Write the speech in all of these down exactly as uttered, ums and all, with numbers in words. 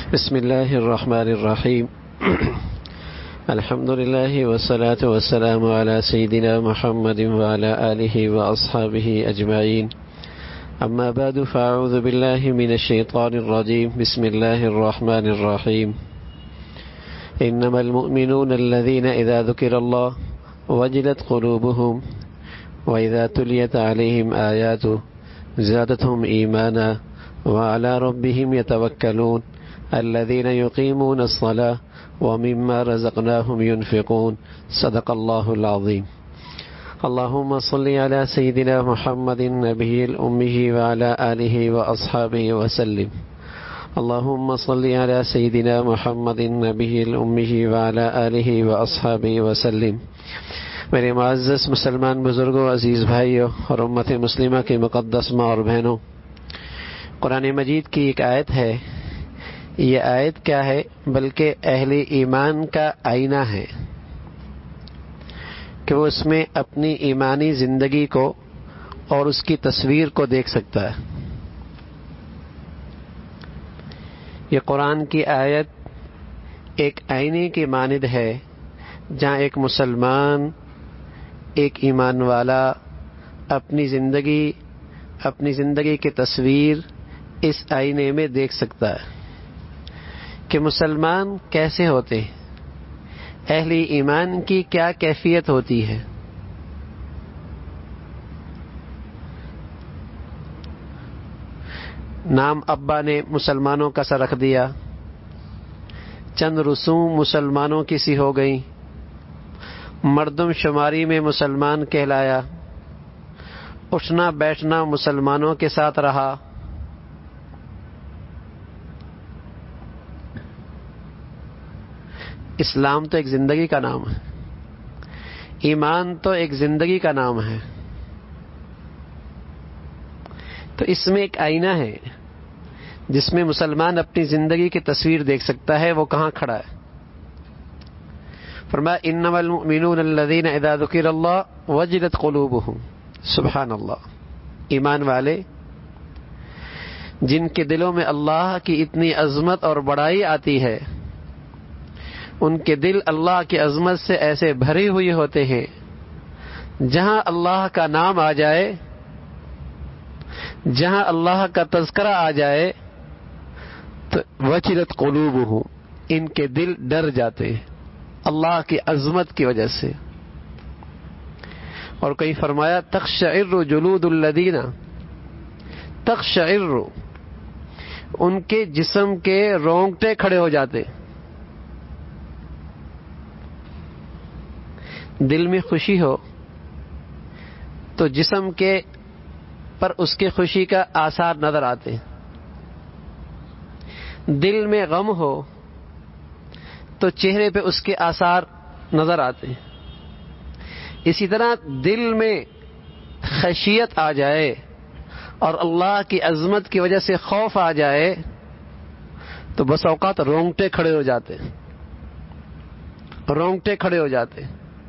بسم الله الرحمن الرحيم الحمد لله والصلاة والسلام على سيدنا محمد وعلى آله وأصحابه أجمعين. أما بعد فأعوذ بالله من الشيطان الرجيم. بسم الله الرحمن الرحيم. إنما المؤمنون الذين إذا ذكر الله وجلت قلوبهم وإذا تليت عليهم آياته زادتهم إيمانا وعلى ربهم يتوكلون الذين يقيمون الصلاة ومما رزقناهم ينفقون. صدق الله العظيم. اللهم صل على سيدنا محمد النبي الأمي وعلى آله وأصحابه وسلم. اللهم صل على سيدنا محمد النبي الأمي وعلى آله وأصحابه وسلم. میرے معزز مسلمان بزرگوں، عزیز بھائیوں اور امت مسلمہ کے مقدس ماں اور بہنوں، قرآن مجید کی ایک آیت ہے. یہ آیت کیا ہے بلکہ اہل ایمان کا آئینہ ہے کہ وہ اس میں اپنی ایمانی زندگی کو اور اس کی تصویر کو دیکھ سکتا ہے. یہ قرآن کی آیت ایک آئینے کی مانند ہے جہاں ایک مسلمان، ایک ایمان والا اپنی زندگی اپنی زندگی کی تصویر اس آئینے میں دیکھ سکتا ہے کہ مسلمان کیسے ہوتے ہیں، اہل ایمان کی کیا کیفیت ہوتی ہے. نام ابا نے مسلمانوں کا سا رکھ دیا، چند رسوم مسلمانوں کی سی ہو گئیں، مردم شماری میں مسلمان کہلایا، اٹھنا بیٹھنا مسلمانوں کے ساتھ رہا. اسلام تو ایک زندگی کا نام ہے، ایمان تو ایک زندگی کا نام ہے. تو اس میں ایک آئینہ ہے جس میں مسلمان اپنی زندگی کی تصویر دیکھ سکتا ہے وہ کہاں کھڑا ہے. فرمایا انما المؤمنون الذین اذا ذکر اللہ وجلت قلوبہم. سبحان اللہ. ایمان والے جن کے دلوں میں اللہ کی اتنی عظمت اور بڑائی آتی ہے، ان کے دل اللہ کی عظمت سے ایسے بھرے ہوئے ہوتے ہیں، جہاں اللہ کا نام آ جائے، جہاں اللہ کا تذکرہ آ جائے تو وجلت قلوبہم، ان کے دل ڈر جاتے ہیں اللہ کی عظمت کی وجہ سے. اور کہیں فرمایا تقشعر جلود الذین، تقشعر، ان کے جسم کے رونگٹے کھڑے ہو جاتے. دل میں خوشی ہو تو جسم کے پر اس کے خوشی کا آثار نظر آتے. دل میں غم ہو تو چہرے پہ اس کے آثار نظر آتے ہیں. اسی طرح دل میں خشیت آ جائے اور اللہ کی عظمت کی وجہ سے خوف آ جائے تو بس اوقات رونگٹے کھڑے ہو جاتے رونگٹے کھڑے ہو جاتے.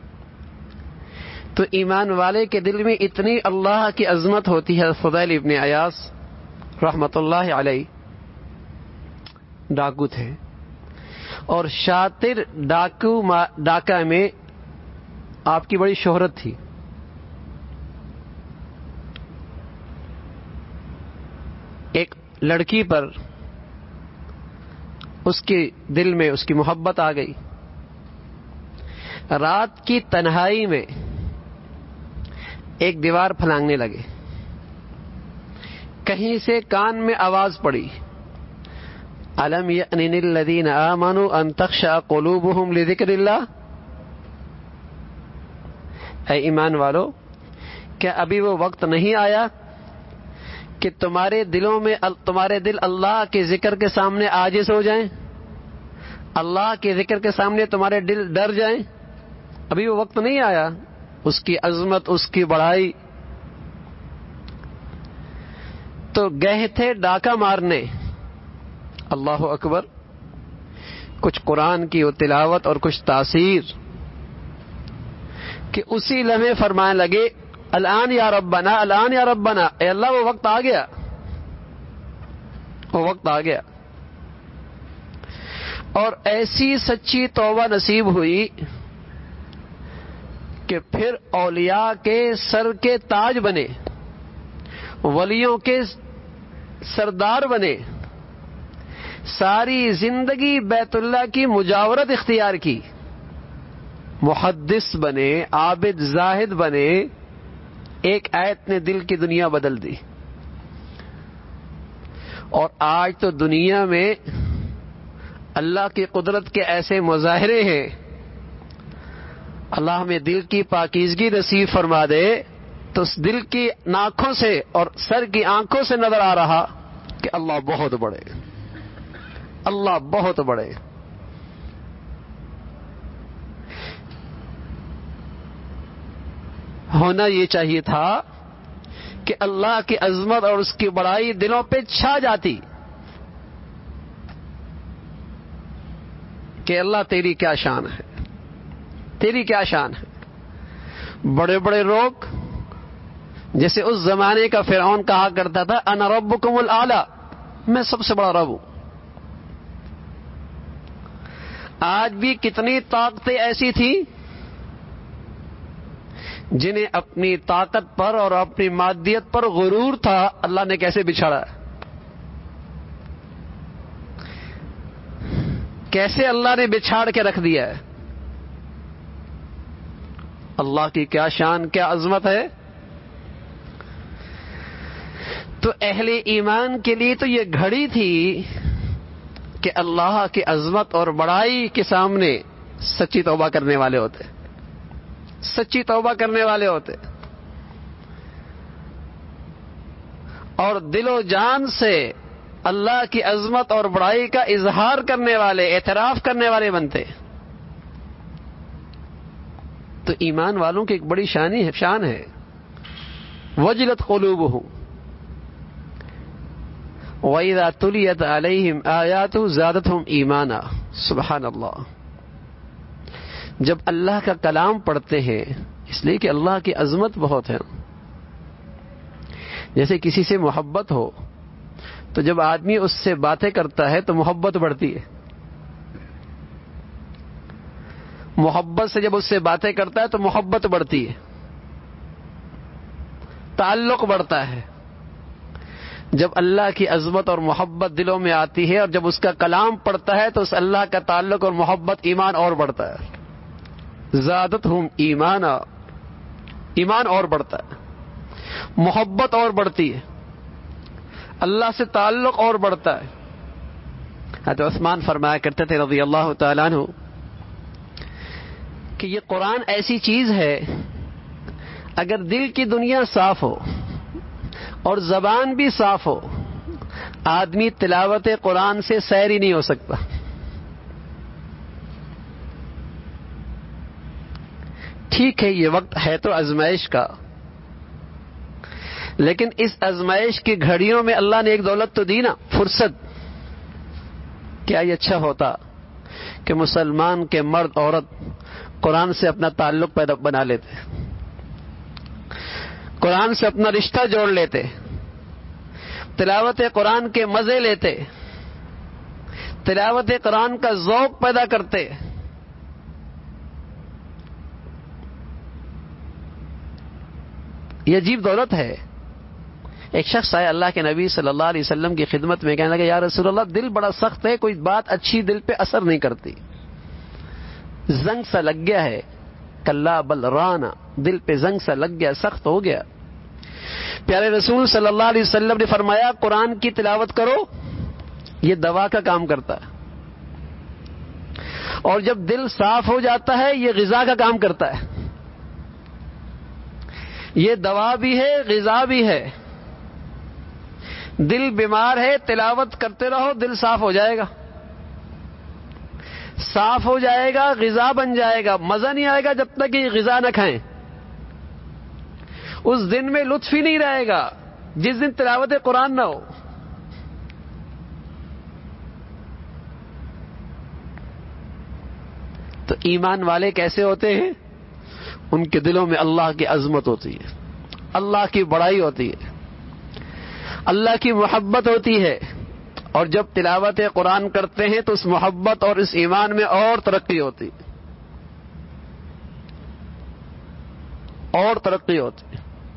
تو ایمان والے کے دل میں اتنی اللہ کی عظمت ہوتی ہے. فضیل ابن عیاض رحمۃ اللہ علیہ ڈاکو تھے اور شاطر ڈاکو ڈاکہ میں آپ کی بڑی شہرت تھی. ایک لڑکی پر اس کے دل میں اس کی محبت آ گئی. رات کی تنہائی میں ایک دیوار پھلانگنے لگے. کہیں سے کان میں آواز پڑی، الم یأن للذین آمنوا ان تخشع قلوبہم لذکر اللہ. اے ایمان والو، کیا ابھی وہ وقت نہیں آیا کہ تمہارے دلوں میں تمہارے دل اللہ کے ذکر کے سامنے عاجز ہو جائیں، اللہ کے ذکر کے سامنے تمہارے دل ڈر جائیں؟ ابھی وہ وقت نہیں آیا. اس کی عظمت، اس کی بڑائی. تو گئے تھے ڈاکہ مارنے. اللہ اکبر. کچھ قرآن کی وہ تلاوت اور کچھ تاثیر کہ اسی لمحے فرمانے لگے الان یا ربنا، الان یا ربنا، اے اللہ وہ وقت آ گیا، وہ وقت آ گیا. اور ایسی سچی توبہ نصیب ہوئی کہ پھر اولیاء کے سر کے تاج بنے، ولیوں کے سردار بنے، ساری زندگی بیت اللہ کی مجاورت اختیار کی، محدث بنے، عابد زاہد بنے، ایک آیت نے دل کی دنیا بدل دی۔ اور آج تو دنیا میں اللہ کی قدرت کے ایسے مظاہرے ہیں، اللہ ہمیں دل کی پاکیزگی نصیب فرما دے تو اس دل کی ناکھوں سے اور سر کی آنکھوں سے نظر آ رہا کہ اللہ بہت بڑے، اللہ بہت بڑے۔ ہونا یہ چاہیے تھا کہ اللہ کی عظمت اور اس کی بڑائی دلوں پہ چھا جاتی کہ اللہ تیری کیا شان ہے، تیری کیا شان ہے۔ بڑے بڑے لوگ جیسے اس زمانے کا فرعون کہا کرتا تھا انا ربکم الاعلی، میں سب سے بڑا رب ہوں۔ آج بھی کتنی طاقتیں ایسی تھیں جنہیں اپنی طاقت پر اور اپنی مادیت پر غرور تھا، اللہ نے کیسے بچھاڑا، کیسے اللہ نے بچھاڑ کے رکھ دیا ہے۔ اللہ کی کیا شان، کیا عظمت ہے۔ تو اہل ایمان کے لیے تو یہ گھڑی تھی کہ اللہ کی عظمت اور بڑائی کے سامنے سچی توبہ کرنے والے ہوتے، سچی توبہ کرنے والے ہوتے اور دل و جان سے اللہ کی عظمت اور بڑائی کا اظہار کرنے والے، اعتراف کرنے والے بنتے۔ تو ایمان والوں کی ایک بڑی شانی ہے، شان ہے وجلت قلوبہم وَإِذَا تُلِيَتْ عَلَيْهِمْ آيَاتُهُ زَادَتْهُمْ إِيمَانًا۔ سبحان اللہ۔ جب اللہ کا کلام پڑھتے ہیں، اس لیے کہ اللہ کی عظمت بہت ہے، جیسے کسی سے محبت ہو تو جب آدمی اس سے باتیں کرتا ہے تو محبت بڑھتی ہے، محبت سے جب اس سے باتیں کرتا ہے تو محبت بڑھتی ہے، تعلق بڑھتا ہے۔ جب اللہ کی عظمت اور محبت دلوں میں آتی ہے اور جب اس کا کلام پڑھتا ہے تو اس اللہ کا تعلق اور محبت، ایمان اور بڑھتا ہے۔ زادتہم ایمانا، ایمان اور بڑھتا ہے، محبت اور بڑھتی ہے، اللہ سے تعلق اور بڑھتا ہے۔ حضرت عثمان فرمایا کرتے تھے رضی اللہ تعالیٰ عنہ کہ یہ قرآن ایسی چیز ہے اگر دل کی دنیا صاف ہو اور زبان بھی صاف ہو، آدمی تلاوت قرآن سے سیر ہی نہیں ہو سکتا۔ ٹھیک ہے، یہ وقت ہے تو آزمائش کا، لیکن اس آزمائش کی گھڑیوں میں اللہ نے ایک دولت تو دی نا، فرصت۔ کیا یہ اچھا ہوتا کہ مسلمان کے مرد عورت قرآن سے اپنا تعلق پیدا بنا لیتے، قرآن سے اپنا رشتہ جوڑ لیتے، تلاوت قرآن کے مزے لیتے، تلاوت قرآن کا ذوق پیدا کرتے۔ یہ عجیب دولت ہے۔ ایک شخص آیا اللہ کے نبی صلی اللہ علیہ وسلم کی خدمت میں، کہنے لگا یا رسول اللہ دل بڑا سخت ہے، کوئی بات اچھی دل پہ اثر نہیں کرتی، زنگ سا لگ گیا ہے، کلا بل رانا، دل پہ زنگ سا لگ گیا، سخت ہو گیا۔ پیارے رسول صلی اللہ علیہ وسلم نے فرمایا قرآن کی تلاوت کرو، یہ دوا کا کام کرتا ہے، اور جب دل صاف ہو جاتا ہے یہ غذا کا کام کرتا ہے، یہ دوا بھی ہے غذا بھی ہے۔ دل بیمار ہے، تلاوت کرتے رہو، دل صاف ہو جائے گا، صاف ہو جائے گا، غذا بن جائے گا۔ مزہ نہیں آئے گا جب تک یہ غذا نہ کھائیں، اس دن میں لطف ہی نہیں رہے گا جس دن تلاوت قرآن نہ ہو۔ تو ایمان والے کیسے ہوتے ہیں؟ ان کے دلوں میں اللہ کی عظمت ہوتی ہے، اللہ کی بڑائی ہوتی ہے، اللہ کی محبت ہوتی ہے، اور جب تلاوت قرآن کرتے ہیں تو اس محبت اور اس ایمان میں اور ترقی ہوتی اور ترقی ہوتی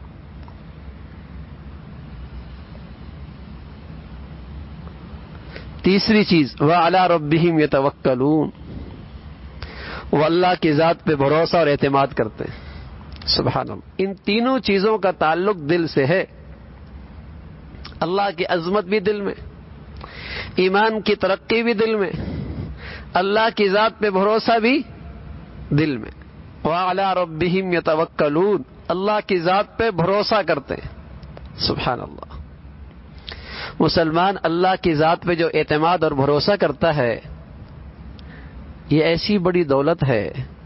تیسری چیز وَعَلَىٰ رَبِّهِمْ يَتَوَكَّلُونَ، وہ اللہ کی ذات پہ بھروسہ اور اعتماد کرتے ہیں. سبحان اللہ. ان تینوں چیزوں کا تعلق دل سے ہے. اللہ کی عظمت بھی دل میں، ایمان کی ترقی بھی دل میں، اللہ کی ذات پہ بھروسہ بھی دل میں. وَعَلَىٰ رَبِّهِمْ يَتَوَكَّلُونَ، اللہ کی ذات پہ بھروسہ کرتے ہیں. سبحان اللہ. مسلمان اللہ کی ذات پہ جو اعتماد اور بھروسہ کرتا ہے، یہ ایسی بڑی دولت ہے،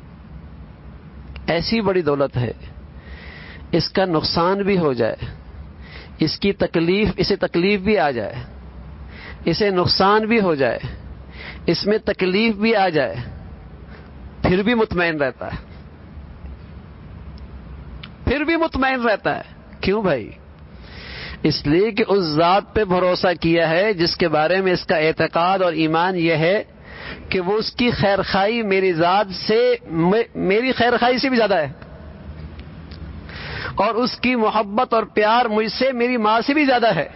ایسی بڑی دولت ہے، اس کا نقصان بھی ہو جائے، اس کی تکلیف اسے تکلیف بھی آ جائے، اسے نقصان بھی ہو جائے، اس میں تکلیف بھی آ جائے، پھر بھی مطمئن رہتا ہے، پھر بھی مطمئن رہتا ہے. کیوں بھائی؟ اس لیے کہ اس ذات پہ بھروسہ کیا ہے جس کے بارے میں اس کا اعتقاد اور ایمان یہ ہے کہ وہ اس کی خیر خواہی میری ذات سے میری خیر خواہی سے بھی زیادہ ہے، اور اس کی محبت اور پیار مجھ سے میری ماں سے بھی زیادہ ہے.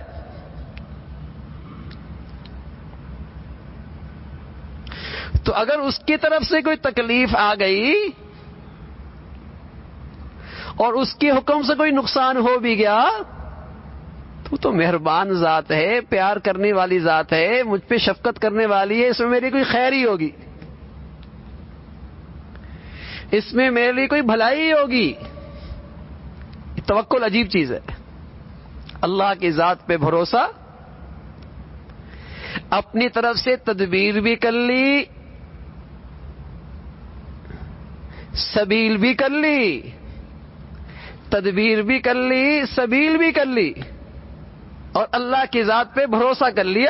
تو اگر اس کی طرف سے کوئی تکلیف آ گئی اور اس کے حکم سے کوئی نقصان ہو بھی گیا، تو تو مہربان ذات ہے، پیار کرنے والی ذات ہے، مجھ پہ شفقت کرنے والی ہے، اس میں میری کوئی خیر ہی ہوگی، اس میں میرے لیے کوئی بھلائی ہوگی. توکل عجیب چیز ہے. اللہ کی ذات پہ بھروسہ، اپنی طرف سے تدبیر بھی کر لی، سبیل بھی کر لی، تدبیر بھی کر لی، سبیل بھی کر لی، اور اللہ کی ذات پہ بھروسہ کر لیا.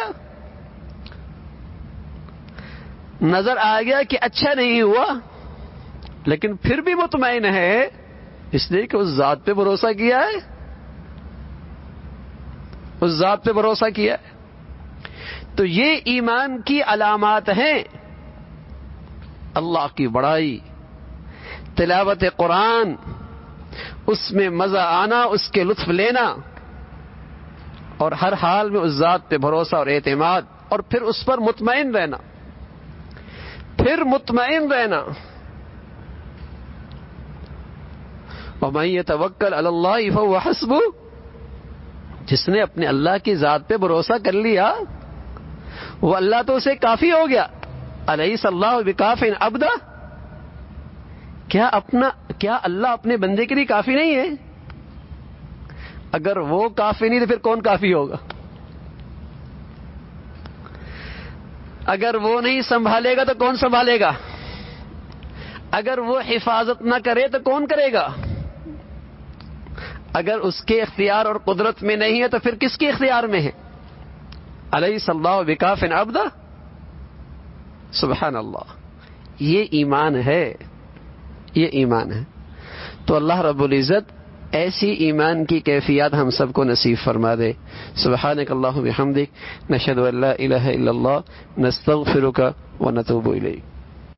نظر آ گیا کہ اچھا نہیں ہوا، لیکن پھر بھی مطمئن ہے، اس لیے کہ اس ذات پہ بھروسہ کیا ہے، اس ذات پہ بھروسہ کیا ہے. تو یہ ایمان کی علامات ہیں. اللہ کی بڑائی، تلاوت قرآن، اس میں مزہ آنا، اس کے لطف لینا، اور ہر حال میں اس ذات پہ بھروسہ اور اعتماد، اور پھر اس پر مطمئن رہنا، پھر مطمئن رہنا. وَمَن يَتَوَكَّلْ عَلَى اللَّهِ فَهُوَ حَسْبُهُ، جس نے اپنے اللہ کی ذات پہ بھروسہ کر لیا، وہ اللہ تو اسے کافی ہو گیا. أَلَيْسَ اللَّهُ بِكَافٍ عَبْدَهُ، کیا اپنا کیا اللہ اپنے بندے کے لیے کافی نہیں ہے؟ اگر وہ کافی نہیں تو پھر کون کافی ہوگا؟ اگر وہ نہیں سنبھالے گا تو کون سنبھالے گا؟ اگر وہ حفاظت نہ کرے تو کون کرے گا؟ اگر اس کے اختیار اور قدرت میں نہیں ہے تو پھر کس کے اختیار میں ہے؟ الیس اللہ بکاف عبدہ. سبحان اللہ. یہ ایمان ہے، یہ ایمان ہے. تو اللہ رب العزت ایسی ایمان کی کیفیات ہم سب کو نصیب فرما دے. سبحانک اللہم بحمدک، نشہد ان لا الہ الا اللہ، نستغفرک ونتوب الیک.